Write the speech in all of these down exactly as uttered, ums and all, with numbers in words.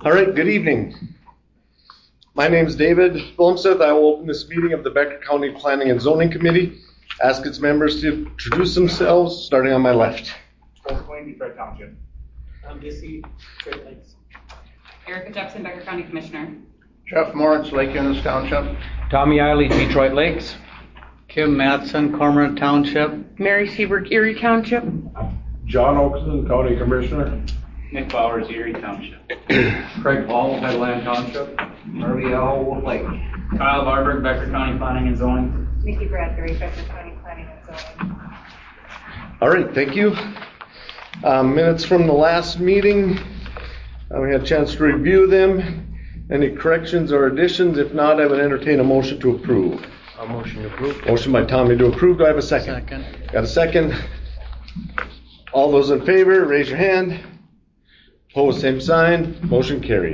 All right, good evening. My name is David Blomseth. I will open this meeting of the Becker County Planning and Zoning Committee. Ask its members to introduce themselves, starting on my left. Charles Quinn, Detroit Township. I'm Missy, Great Lakes. Erica Jepson, Becker County Commissioner. Jeff Moritz, Lake Eunice Township. Tommy Eiley, Detroit Lakes. Kim Matson, Cormorant Township. Mary Seabrook, Erie Township. John Oakson, County Commissioner. Nick Bowers, Erie Township. Craig Paul, Headland Township. Marty L, Wolf Lake. Kyle Barberg, Becker County Planning and Zoning. Nikki Bradbury, Becker County Planning and Zoning. All right, thank you. Um, minutes from the last meeting. Uh, we had a chance to review them. Any corrections or additions? If not, I would entertain a motion to approve. A motion to approve. Motion by Tommy to approve. Do I have a second? Second. Got a second? All those in favor, raise your hand. Opposed, same sign. Motion carried.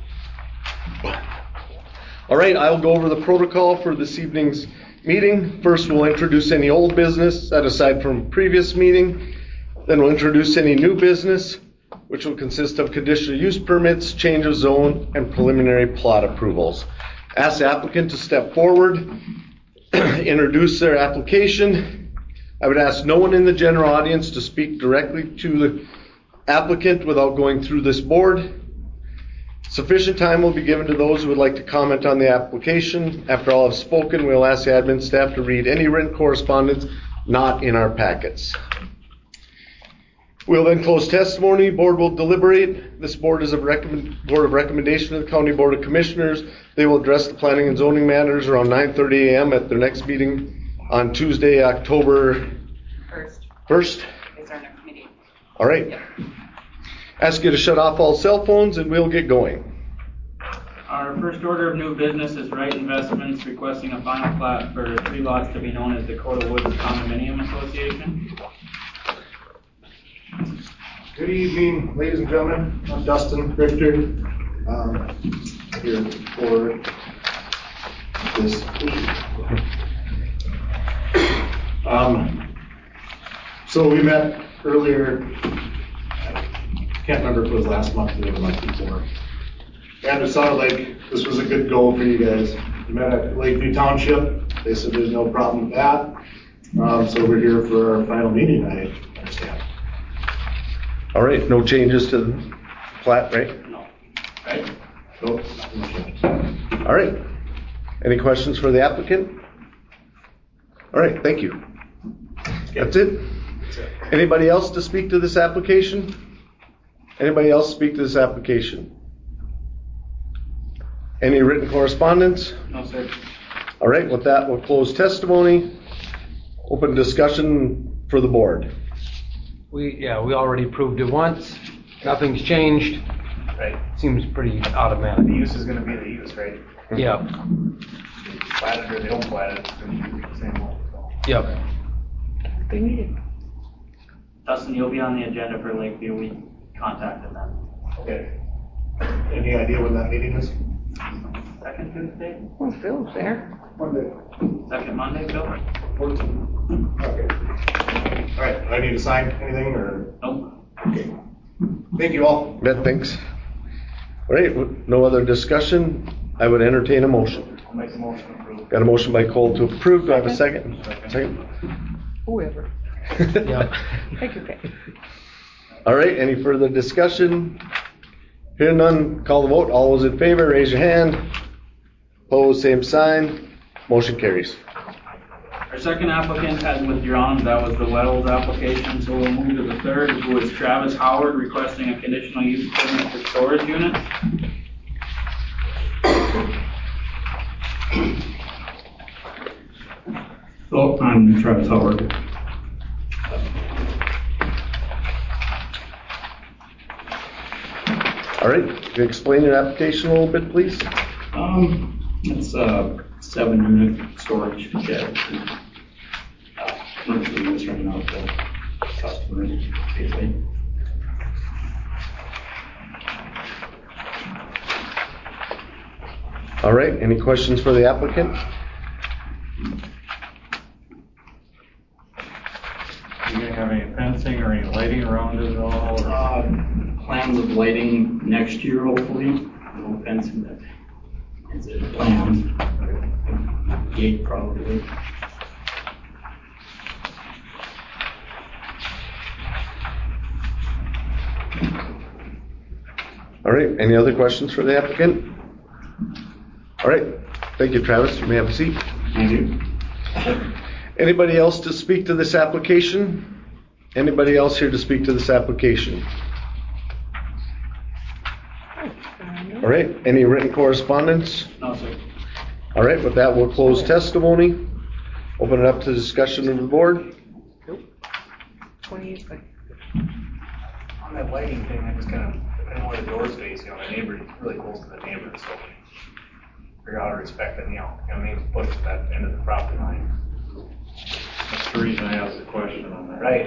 All right, I'll go over the protocol for this evening's meeting. First, we'll introduce any old business set aside from previous meeting. Then we'll introduce any new business, which will consist of conditional use permits, change of zone, and preliminary plot approvals. Ask the applicant to step forward, introduce their application. I would ask no one in the general audience to speak directly to the applicant without going through this board. Sufficient time will be given to those who would like to comment on the application. After all have spoken, we'll ask the admin staff to read any written correspondence not in our packets. We'll then close testimony. Board will deliberate. This board is a recommend, board of recommendation of the County Board of Commissioners. They will address the planning and zoning matters around nine thirty a.m. at their next meeting on Tuesday, October First. First. Is our next meeting. All right. Yep. Ask you to shut off all cell phones and we'll get going. Our first order of new business is Wright Investments requesting a final plat for three lots to be known as Dakota Woods Condominium Association. Good evening, ladies and gentlemen. I'm Dustin Richter, um, here for this. Um, so we met earlier, I can't remember if it was last month or the month before, and it sounded like this was a good goal for you guys. We met at Lakeview Township. They said there's no problem with that. Um, so we're here for our final meeting, I understand. All right, no changes to the plat, right? No. Right? Nope. All right. Any questions for the applicant? All right, thank you. That's it? Anybody else to speak to this application? Anybody else speak to this application? Any written correspondence? No, sir. All right, with that, we'll close testimony. Open discussion for the board. We, yeah, we already approved it once. Nothing's changed. Right. Seems pretty automatic. The use is going to be the use, right? Yep. They plat it or they don't plat it, it's going to be the same one. So. Yep. They need it. Dustin, you'll be on the agenda for Lakeview. We contacted them. Okay. Any idea when that meeting is? Second Tuesday? Well, Phil's there. Monday. Second Monday, Bill? fourteen. Okay. All right. Do I need to sign anything or? Nope. Okay. Thank you all. Bet, thanks. All right, with no other discussion, I would entertain a motion. I'll make a motion to approve. Got a motion by Cole to approve. Do I have a second? Second. Whoever. Yep. Take your pick. All right, any further discussion? Hearing none, call the vote. All those in favor, raise your hand. Opposed, same sign. Motion carries. Our second applicant has withdrawn. That was the Wells application. So we'll move to the third, who is Travis Howard, requesting a conditional use permit for storage units. So I'm Travis Howard. All right, can you explain your application a little bit, please? Um, it's a seven unit storage shed. Uh, commercial use right now for customers, basically. All right, any questions for the applicant? Do you have any fencing or any lighting around it at all? Or? Uh, plans of lighting next year, hopefully. No fencing that is it plans. Gate probably. All right, any other questions for the applicant? All right, thank you, Travis. You may have a seat. Thank you. Anybody else to speak to this application? Anybody else here to speak to this application? All right, any written correspondence? No, sir. All right, with that, we'll close testimony. Open it up to discussion of the board. Twenty, but On that lighting thing, I just kind of, depending on where the door's face, you know, the neighbor, really close to the neighbor, so figure out how to respect them, you know, you know, maybe put it at that end of the property line. That's the reason I asked the question on that. Right.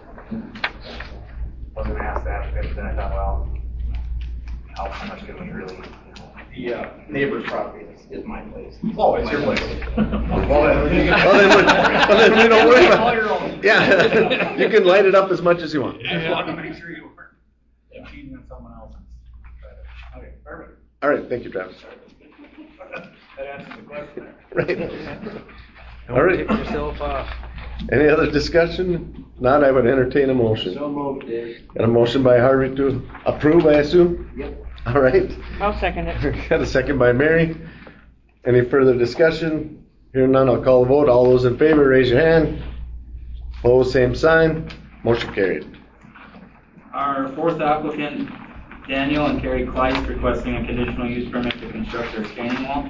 Wasn't gonna ask that, but then I thought, well, how, how much can we really, you know? The uh, neighbor's property is, is my place. Oh, it's your place. Well, then, Well, then, we- well, then we don't worry about it. Yeah, you can light it up as much as you want. I just wanted to make sure you weren't impeding on someone else's. Okay, perfect. All right, thank you, Travis. That answers the question. Right. Don't All right. tip yourself off. Any other discussion? Not, I would entertain a motion. So moved, Dave. Got a motion by Harvey to approve, I assume? Yep. All right. I'll second it. Got a second by Mary. Any further discussion? Hearing none, I'll call the vote. All those in favor, raise your hand. Opposed, same sign. Motion carried. Our fourth applicant, Daniel and Carrie Kleist, requesting a conditional use permit to construct their retaining wall.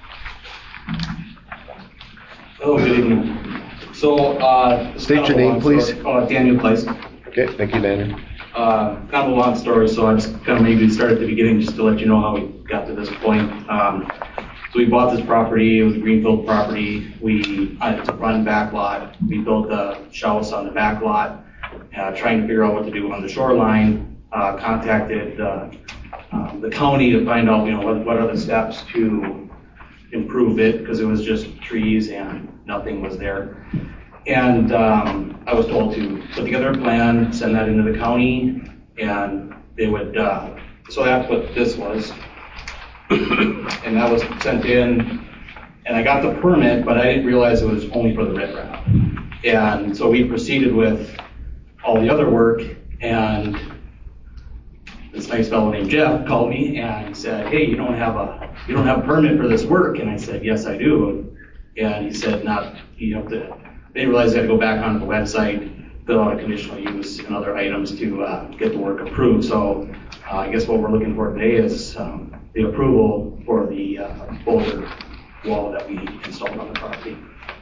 Oh, good evening. So, uh. it's State kind of your a name, long please. story. Uh, Daniel Place. Okay, thank you, Daniel. Uh, kind of a long story, so I just kind of maybe start at the beginning just to let you know how we got to this point. Um, so we bought this property, it was a greenfield property. We, uh, it's a run back lot. We built a house on the back lot, uh, trying to figure out what to do on the shoreline. Uh, contacted, uh, um, the county to find out, you know, what, what are the steps to improve it, because it was just trees and nothing was there. And um, I was told to put together a plan, send that into the county, and they would, uh, so that's what this was. And that was sent in, and I got the permit, but I didn't realize it was only for the riprap. And so we proceeded with all the other work, and this nice fellow named Jeff called me and said, hey, you don't have a, you don't have a permit for this work. And I said, yes, I do. And he said, not, you have to, they realized they had to go back onto the website, fill out a conditional use and other items to uh, get the work approved. So uh, I guess what we're looking for today is um, the approval for the uh, boulder wall that we installed on the property.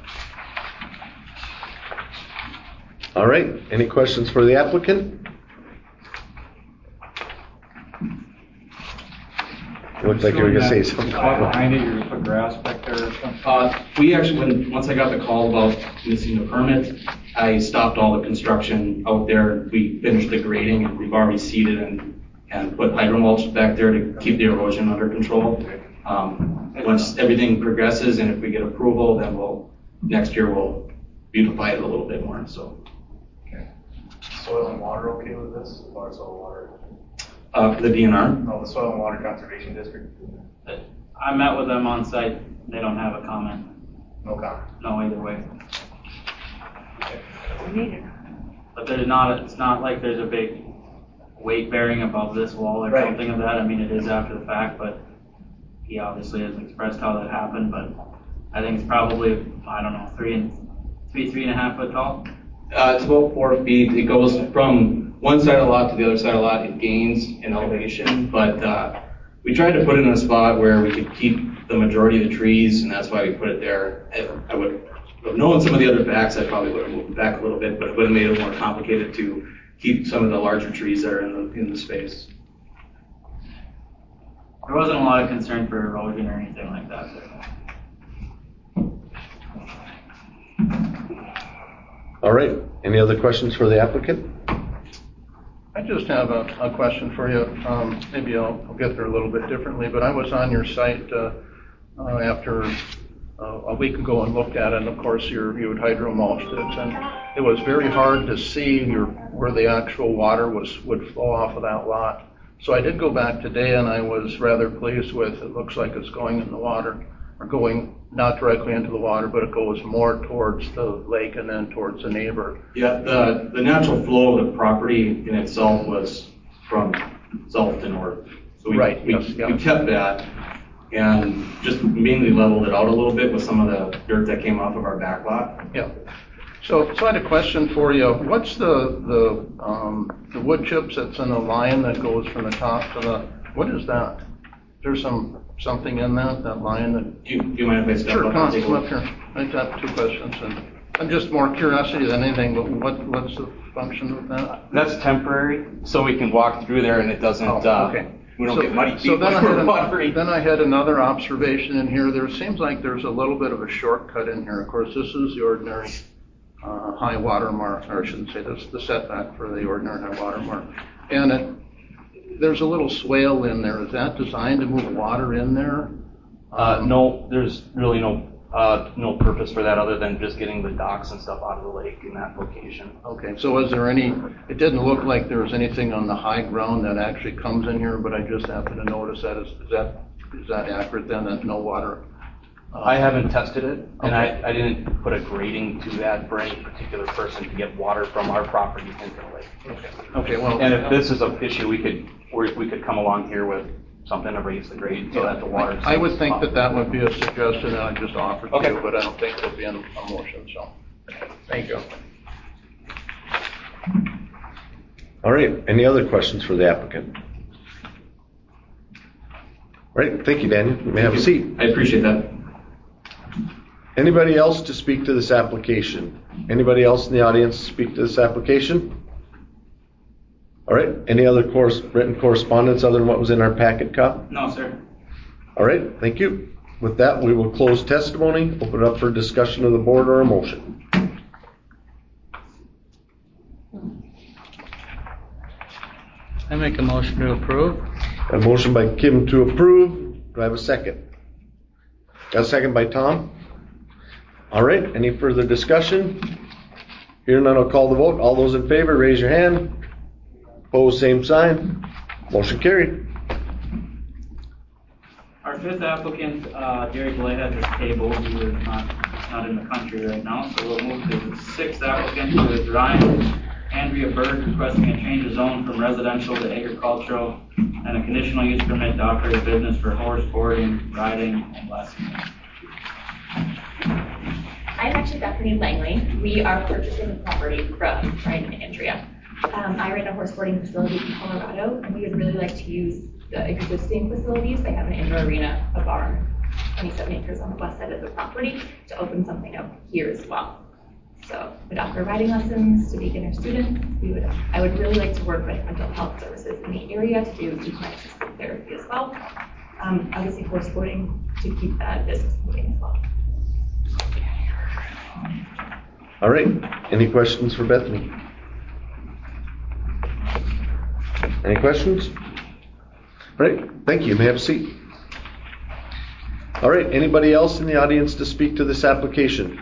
All right, any questions for the applicant? Looked like you were gonna say something. Behind it, you're gonna put grass back there or something? Uh, we actually, when, once I got the call about missing the permit, I stopped all the construction out there. We finished the grading, and we've already seeded and, and put hydro mulch back there to keep the erosion under control. Um, once everything progresses and if we get approval, then we'll, next year we'll beautify it a little bit more, so. Okay. Soil and water okay with this? Or soil and water? Uh, for the D N R? No, the Soil and Water Conservation District. I met with them on site. They don't have a comment. No comment. No, either way. We need it. But there's not, it's not like there's a big weight bearing above this wall or Right. something of that. I mean, it is after the fact, but he obviously has expressed how that happened, but I think it's probably, I don't know, three and, three, three and a half foot tall. Uh, it's about four feet. It goes from one side of the lot to the other side of the lot. It gains in elevation, but uh, we tried to put it in a spot where we could keep the majority of the trees, and that's why we put it there. I, I would have known some of the other facts, I probably would have moved it back a little bit, but it would have made it more complicated to keep some of the larger trees that are in the in the space. There wasn't a lot of concern for erosion or anything like that. All right, any other questions for the applicant? I just have a, a question for you. Um, maybe I'll, I'll get there a little bit differently, but I was on your site uh, uh, after uh, a week ago and looked at it, and of course you're, you had hydro mulched it, and it was very hard to see your, where the actual water was would flow off of that lot. So I did go back today and I was rather pleased with, it looks like it's going in the water, or going not directly into the water, but it goes more towards the lake and then towards the neighbor. Yeah, the, the natural flow of the property in itself was from south to north. So we, Right, we, yes, yeah. we kept that and just mainly leveled it out a little bit with some of the dirt that came off of our back lot. Yeah. So, so I had a question for you. What's the, the, um, the wood chips that's in a line that goes from the top to the, what is that? There's some, something in that, that line that? Do you, do you mind if I step Sure, up come and on, take a come look? up here. I got two questions, and I'm just more curiosity than anything, but what, what's the function of that? That's temporary, so we can walk through there and it doesn't, Oh, uh, okay. we don't So- get muddy feet So then I when we're had, watering. an- then I had another observation in here. There seems like there's a little bit of a shortcut in here. Of course, this is the ordinary uh, high water mark, or I shouldn't say this, the setback for the ordinary high water mark. And it, there's a little swale in there. Is that designed to move water in there? Uh, Um, no, there's really no, uh, no purpose for that other than just getting the docks and stuff out of the lake in that location. Okay, so is there any, it didn't look like there was anything on the high ground that actually comes in here, but I just happened to notice that. Is, is that, is that accurate then, that no water? uh, I haven't tested it, and Okay. I, I didn't put a grading to that for any particular person to get water from our property into the lake. Okay, okay, well. And if this is an issue, we could, we we could come along here with something to raise the grade so that the water. I would think that that would be a suggestion that I just offered to Okay. you, but I don't think it'll be in a motion, so. Thank you. All right, any other questions for the applicant? All right, thank you, Daniel. You may have a seat. I appreciate that. Anybody else to speak to this application? Anybody else in the audience speak to this application? All right, any other course, written correspondence other than what was in our packet, Kyle? No, sir. All right, thank you. With that, we will close testimony, open it up for discussion of the board or a motion. I make a motion to approve. A motion by Kim to approve. Do I have a second? Got a second by Tom? All right, any further discussion? Here none, I'll call the vote. All those in favor, raise your hand. Opposed, same sign. Motion carried. Our fifth applicant, uh, Gary Blayhead, is tabled. He was not, not in the country right now, so we'll move to the sixth applicant, who is Ryan Andrea Berg, requesting a change of zone from residential to agricultural and a conditional use permit to operate a business for horse boarding, riding, and lessons. I'm actually Bethany Langley. We are purchasing the property from Ryan and Andrea. Um, I run a horse boarding facility in Colorado, and we would really like to use the existing facilities. They have an indoor arena, a barn, twenty-seven acres on the west side of the property, to open something up here as well. So we'd offer riding lessons to beginner students. We would, I would really like to work with mental health services in the area to do equine assisted therapy as well. Um, obviously horse boarding to keep that business moving as well. All right, any questions for Bethany? Any questions? All right, thank you. You may have a seat. All right, anybody else in the audience to speak to this application?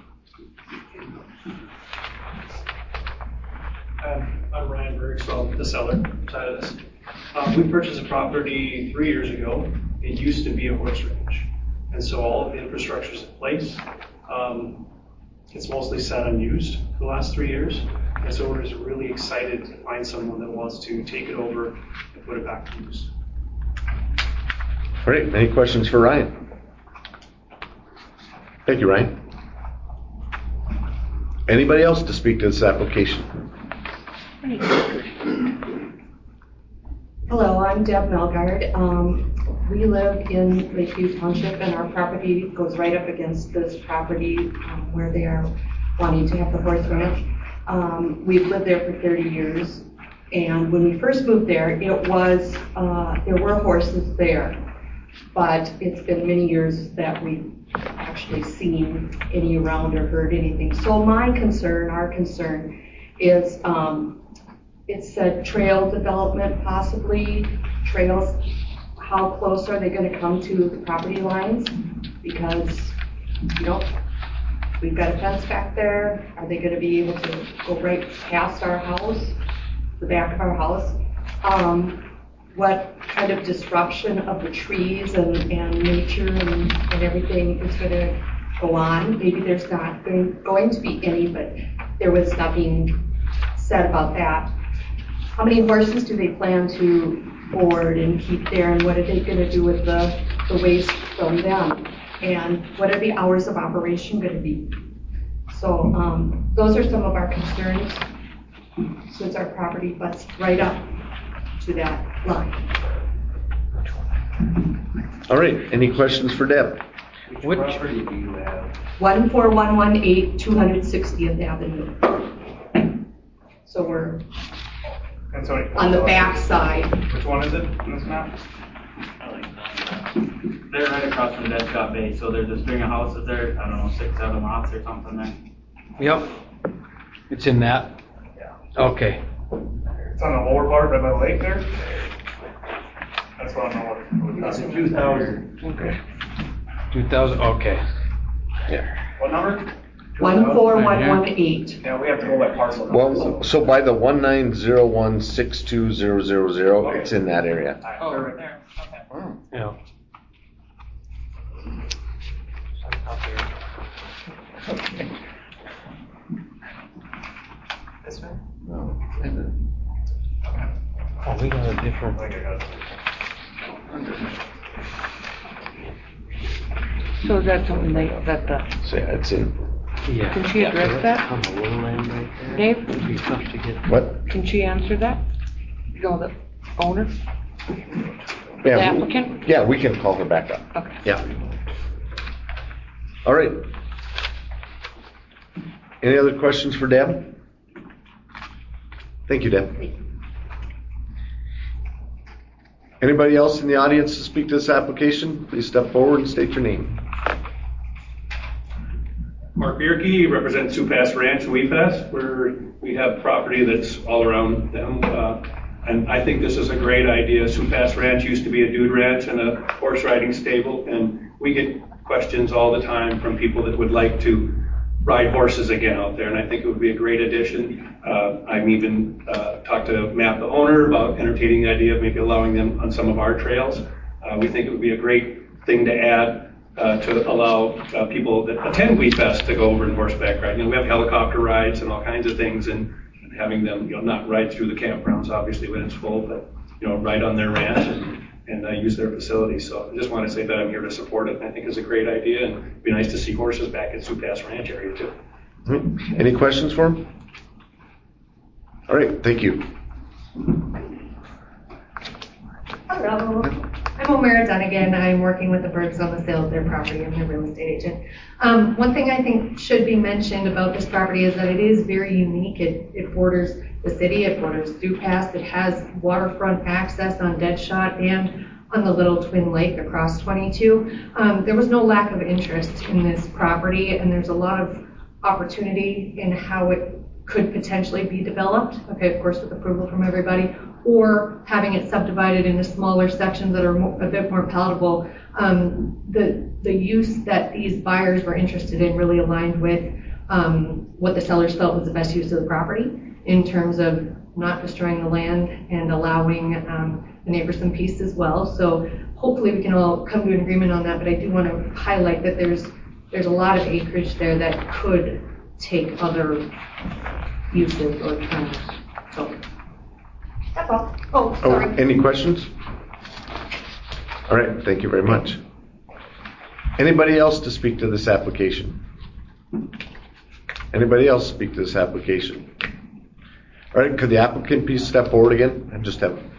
Um, I'm Ryan Berg, so I'm the seller side of this. Um, we purchased a property three years ago. It used to be a horse ranch, and so all of the infrastructure is in place. Um, it's mostly sat unused for the last three years, and so we're just really excited to find someone that wants to take it over and put it back to use. All right, any questions for Ryan? Thank you, Ryan. Anybody else to speak to this application? Hello, I'm Deb Melgard. Um, we live in Lakeview Township, and our property goes right up against this property um, where they are wanting to have the horse ranch. Um, we've lived there for thirty years, and when we first moved there, it was uh, there were horses there, but it's been many years that we've actually seen any around or heard anything. So my concern, our concern, is um, it said trail development, possibly trails. How close are they going to come to the property lines? Because, you know, we've got a fence back there. Are they going to be able to go right past our house, the back of our house? Um, what kind of disruption of the trees and, and nature and, and everything is going to go on. Maybe there's not going, going to be any, but there was nothing said about that. How many horses do they plan to board and keep there, and what are they going to do with the, the waste from them? And what are the hours of operation going to be? So um, those are some of our concerns, since our property butts right up to that line. All right, any questions for Deb? Which property do you have? one four one one eight two hundred sixtieth Avenue. So we're And so it on the back side. Which one is it in this map? They're right across from Dead Scott Bay, so there's a string of houses there, I don't know, six, seven lots or something there. Yep. It's in that? Yeah. Okay. It's on the lower part right by the lake there. That's what I'm It's a two thousand. Okay. two thousand, okay. Yeah. What number? one four one one eight. Yeah, we have to go by parcel number. Well, so by the one nine zero one six two zero zero zero, Okay. it's in that area. Oh, right there, okay. Yeah. This way? No. Oh, we got a different. I think I got it. So that's something they, that the, So yeah, it's in. Yeah. Can she address Yeah, that? on the lowland right there. Dave? It'd be tough to get. What? can she answer that? You know, the owner? Yeah, The we- applicant? Yeah, we can call her back up. Okay. Yeah. All right. Any other questions for Deb? Thank you, Deb. Anybody else in the audience to speak to this application? Please step forward and state your name. Mark Bierke, represent Sioux Pass Ranch, Wee Pass, where we have property that's all around them. Uh, and I think this is a great idea. Sioux Pass Ranch used to be a dude ranch and a horse riding stable, and we get questions all the time from people that would like to ride horses again out there, and I think it would be a great addition. Uh, I'm even uh, talked to Matt, the owner, about entertaining the idea of maybe allowing them on some of our trails. Uh, we think it would be a great thing to add uh, to allow uh, people that attend Wee Fest to go over and horseback ride. You know, we have helicopter rides and all kinds of things, and, and having them, you know, not ride through the campgrounds, obviously, when it's full, but, you know, ride on their ranch and, and uh, use their facilities. So I just want to say that I'm here to support it, and I think it's a great idea, and it'd be nice to see horses back at Sioux Pass Ranch area, too. Hmm. Any questions for him? All right, thank you. Hello, I'm O'Mara Dunnigan. I'm working with the Bergs on the sale of their property. I'm their real estate agent. Um, one thing I think should be mentioned about this property is that it is very unique. It, it borders the city, it borders Sioux Pass, it has waterfront access on Deadshot and on the Little Twin Lake across twenty-two. Um, there was no lack of interest in this property, and there's a lot of opportunity in how it could potentially be developed, okay, of course with approval from everybody, or having it subdivided into smaller sections that are more, a bit more palatable. Um, the, the use that these buyers were interested in really aligned with um, what the sellers felt was the best use of the property in terms of not destroying the land and allowing um, the neighbors some peace as well. So hopefully we can all come to an agreement on that, but I do want to highlight that there's there's a lot of acreage there that could take other uses or terms. So that's all. Oh, Oh, sorry. any questions? All right, thank you very much. Anybody else to speak to this application? Anybody else speak to this application? All right, could the applicant please step forward again? I just have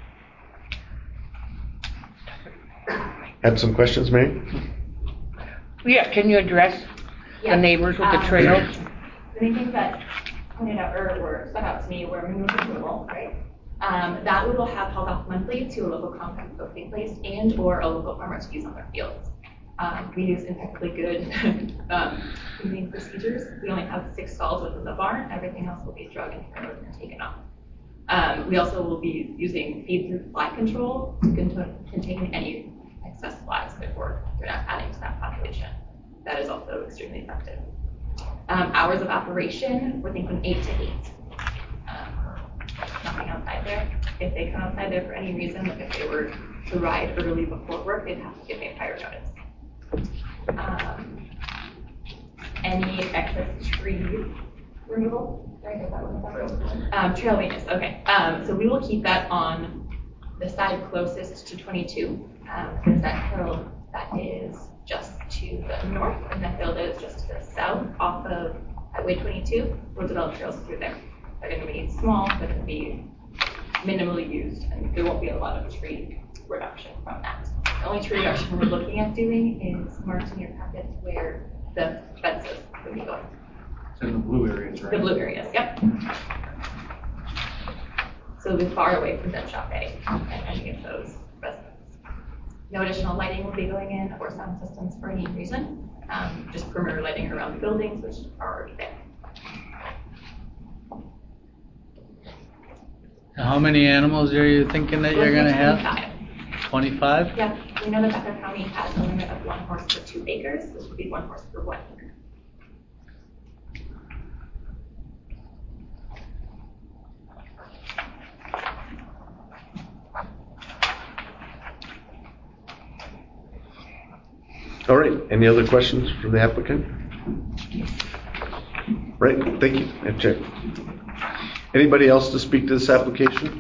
have some questions, Mary? Yeah, can you address the Yeah. neighbors with the Um, trails? The main things that pointed out or were stuck out to me were minimum approval, right? Um, that we will have held off monthly to a local compact posting place and or a local farmer to use on their fields. Um, we use impeccably good um, cleaning procedures. We only have six stalls within the barn. Everything else will be drug and harrowed and taken off. Um, we also will be using feed-through fly control to cont- contain any excess flies before we're not adding to that population. That is also extremely effective. Um, hours of operation, we're thinking eight to eight. Um, nothing outside there. if they come outside there for any reason, like if they were to ride early before work, they'd have to give me a prior notice. Um, any excess tree removal, right, is that what it's called? Um, trail maintenance, okay. Um, so we will keep that on the side closest to twenty-two, um, because that hill that is just to the north and that hill that is just to the south off of Highway twenty-two, we'll develop trails through there. They're going to be small, they're going to be minimally used, and there won't be a lot of tree reduction from that. The only tree reduction we're looking at doing is marked in your packet where the fences will be going. It's in the blue areas, right? The blue areas, yep. So we'll be far away from Zen Shop A and any of those residents. No additional lighting will be going in or sound systems for any reason. Um, just perimeter lighting around the buildings, which are already there. How many animals are you thinking that you're gonna have? twenty-five? Yeah, we know that Becker County has a limit of one horse per two acres. This would be one horse per one acre. All right, any other questions from the applicant? Right, thank you, Madam Chair. Anybody else to speak to this application?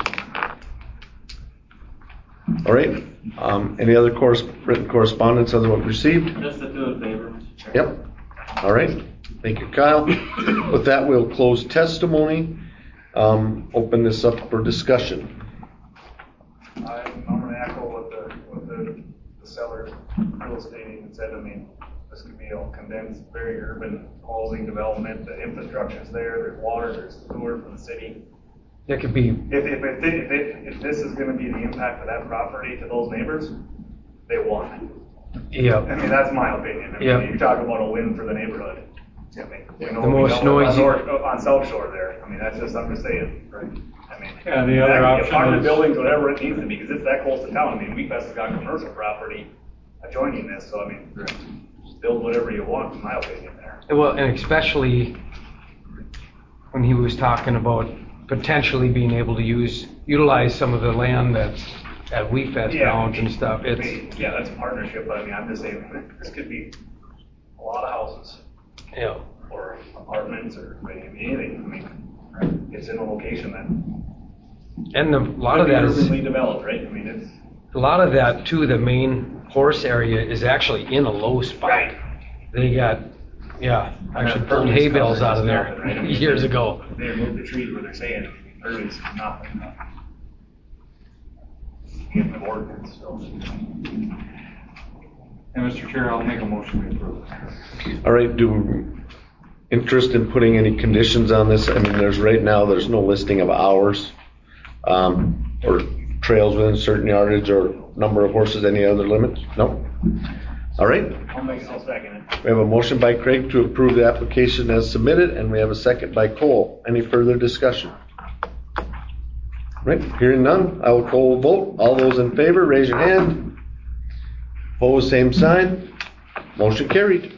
All right, um, any other course, written correspondence other than what received? Just to do a favor, Mister Chair. Yep, all right, thank you, Kyle. With that, we'll close testimony, um, open this up for discussion. I'm, I'm gonna echo what the, what the, the seller real estate agent said. I mean, this could be a condensed, very urban housing development. The infrastructure's there, there's water, there's sewer from the city. That could be, If, if, if, if, if, if this is gonna be the impact of that property to those neighbors, they want it. yeah. I mean, that's my opinion. I mean, Yeah. you're talking about a win for the neighborhood. I mean, you know, The most you know, noisy- On, North, on South Shore there. I mean, that's just, I'm just saying, right? I mean, Yeah, the other that- option apartment is- buildings, whatever it needs to be, because it's that close to town. I mean, WeFest has got commercial property adjoining this, so I mean, build whatever you want, in my opinion, there. Well, and especially when he was talking about potentially being able to use, utilize some of the land that's at WeFest Yeah. grounds and stuff. I It's, mean, yeah, that's a partnership, but I mean, I'm just saying, this could be a lot of houses. yeah. Or apartments, or I mean, anything. I mean, it's in a location that And the, a lot of could be that is, urbanly developed, right? I mean, it's a lot of that too, the main horse area is actually in a low spot. right. They got, yeah, actually pulled hay bales out of there Nothing, right? I mean, years ago. They removed the trees where they're saying urban's nothing. Get the ordinance, so. And Mister Chair, I'll make a motion to approve. All right, do interest in putting any conditions on this? I mean, there's right now, there's no listing of hours, um, or trails within certain yardage or number of horses, any other limits? No? All right, I'll make, I'll second it. we have a motion by Craig to approve the application as submitted, and we have a second by Cole. Any further discussion? Right, hearing none, I will call a vote. All those in favor, raise your hand. Opposed, same sign. Motion carried.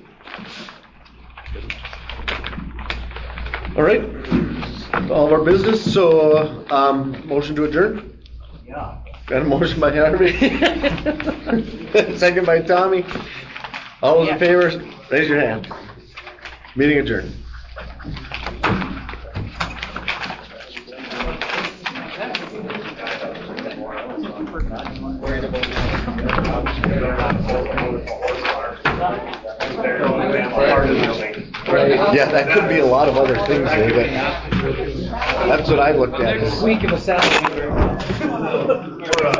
All right, all of our business, so, um, motion to adjourn? Yeah. Got a motion by Harvey. Second by Tommy. All those in favor, raise your hand. Meeting adjourned. Yeah, that could be a lot of other things here, but that's what I looked at. Next week of a Saturday.